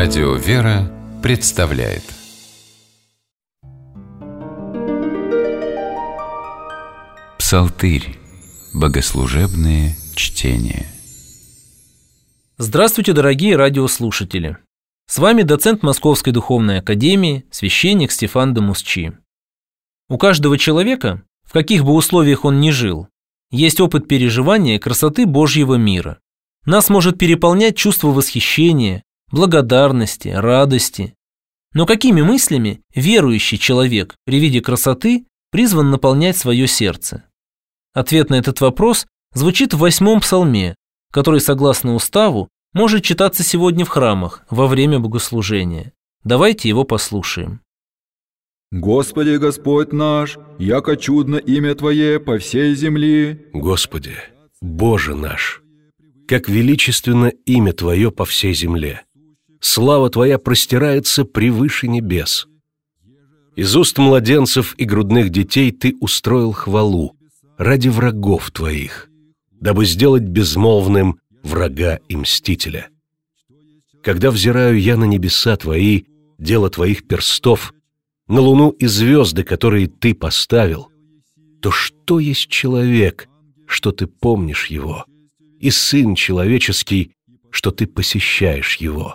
Радио «Вера» представляет Псалтырь. Богослужебные чтения. Здравствуйте, дорогие радиослушатели! С вами доцент Московской духовной академии, священник Стефан де Мусчи. У каждого человека, в каких бы условиях он ни жил, есть опыт переживания красоты Божьего мира. Нас может переполнять чувство восхищения, благодарности, радости. Но какими мыслями верующий человек при виде красоты призван наполнять свое сердце? Ответ на этот вопрос звучит в 8-м псалме, который, согласно уставу, может читаться сегодня в храмах во время богослужения. Давайте его послушаем. Господи, Господь наш, яко чудно имя Твое по всей земли. Господи, Боже наш, как величественно имя Твое по всей земле. Слава Твоя простирается превыше небес. Из уст младенцев и грудных детей Ты устроил хвалу ради врагов Твоих, дабы сделать безмолвным врага и мстителя. Когда взираю я на небеса Твои, дело Твоих перстов, на луну и звезды, которые Ты поставил, то что есть человек, что Ты помнишь его, и сын человеческий, что Ты посещаешь его?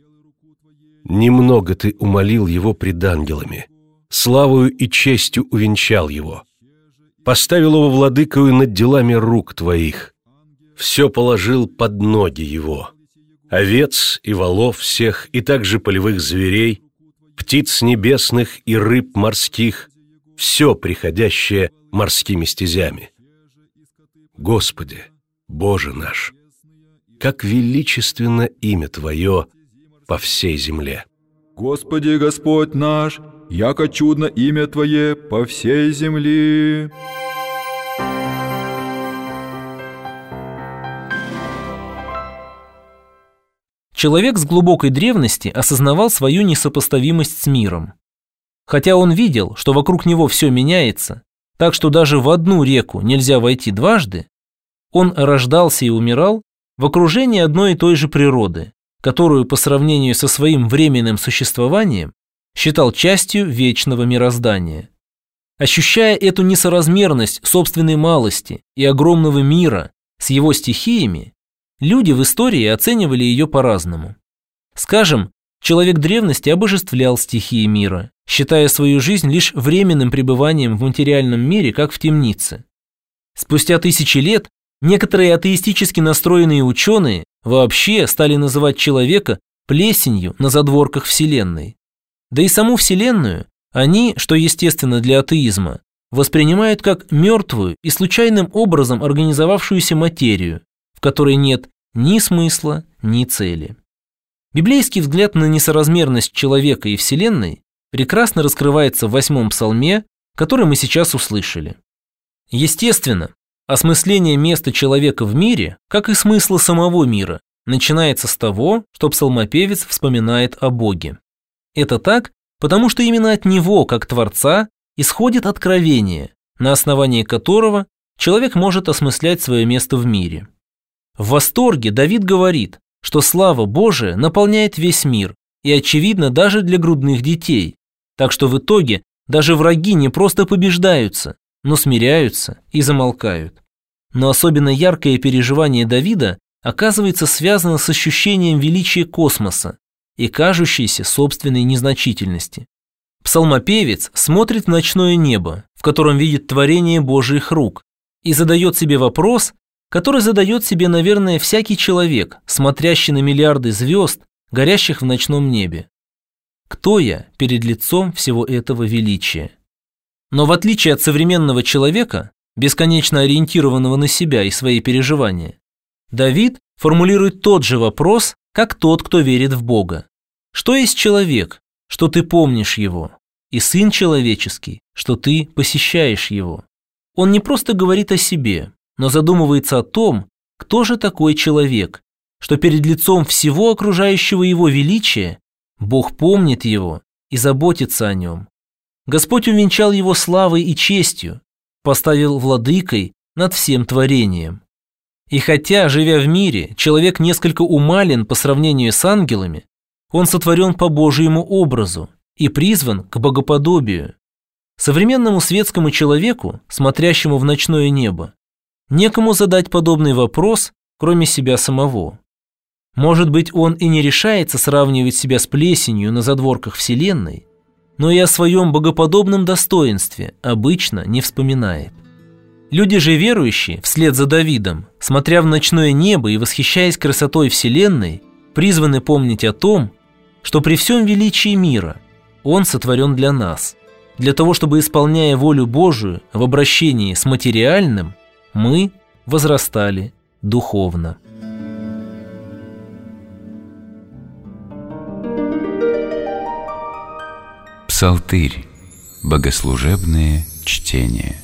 Немного Ты умолил его пред ангелами, славою и честью увенчал его, поставил его владыкою над делами рук Твоих, все положил под ноги его, овец и волов всех, и также полевых зверей, птиц небесных и рыб морских, все приходящее морскими стезями. Господи, Боже наш, как величественно имя Твое по всей земле. Господи, Господь наш, яко чудно имя Твое по всей земли. Человек с глубокой древности осознавал свою несопоставимость с миром. Хотя он видел, что вокруг него все меняется, так что даже в одну реку нельзя войти дважды, он рождался и умирал в окружении одной и той же природы, которую по сравнению со своим временным существованием считал частью вечного мироздания. Ощущая эту несоразмерность собственной малости и огромного мира с его стихиями, люди в истории оценивали ее по-разному. Скажем, человек древности обожествлял стихии мира, считая свою жизнь лишь временным пребыванием в материальном мире, как в темнице. Спустя тысячи лет некоторые атеистически настроенные ученые вообще стали называть человека плесенью на задворках Вселенной. Да и саму Вселенную они, что естественно для атеизма, воспринимают как мертвую и случайным образом организовавшуюся материю, в которой нет ни смысла, ни цели. Библейский взгляд на несоразмерность человека и Вселенной прекрасно раскрывается в 8-м псалме, который мы сейчас услышали. Естественно, осмысление места человека в мире, как и смысла самого мира, начинается с того, что псалмопевец вспоминает о Боге. Это так, потому что именно от Него, как Творца, исходит откровение, на основании которого человек может осмыслять свое место в мире. В восторге Давид говорит, что слава Божия наполняет весь мир и очевидно даже для грудных детей, так что в итоге даже враги не просто побеждаются, но смиряются и замолкают. Но особенно яркое переживание Давида оказывается связано с ощущением величия космоса и кажущейся собственной незначительности. Псалмопевец смотрит в ночное небо, в котором видит творение Божьих рук, и задает себе вопрос, который задает себе, наверное, всякий человек, смотрящий на миллиарды звезд, горящих в ночном небе. Кто я перед лицом всего этого величия? Но в отличие от современного человека, бесконечно ориентированного на себя и свои переживания, Давид формулирует тот же вопрос, как тот, кто верит в Бога. Что есть человек, что ты помнишь его, и сын человеческий, что ты посещаешь его? Он не просто говорит о себе, но задумывается о том, кто же такой человек, что перед лицом всего окружающего его величия Бог помнит его и заботится о нем. Господь увенчал его славой и честью, поставил владыкой над всем творением. И хотя, живя в мире, человек несколько умален по сравнению с ангелами, Он сотворен по Божьему образу и призван к богоподобию. Современному светскому человеку, смотрящему в ночное небо, некому задать подобный вопрос, кроме себя самого. Может быть, он и не решается сравнивать себя с плесенью на задворках Вселенной, но и о своем богоподобном достоинстве обычно не вспоминает. Люди же верующие, вслед за Давидом, смотря в ночное небо и восхищаясь красотой Вселенной, призваны помнить о том, что при всем величии мира он сотворен для нас, для того, чтобы, исполняя волю Божию в обращении с материальным, мы возрастали духовно. Псалтырь. Богослужебные чтения.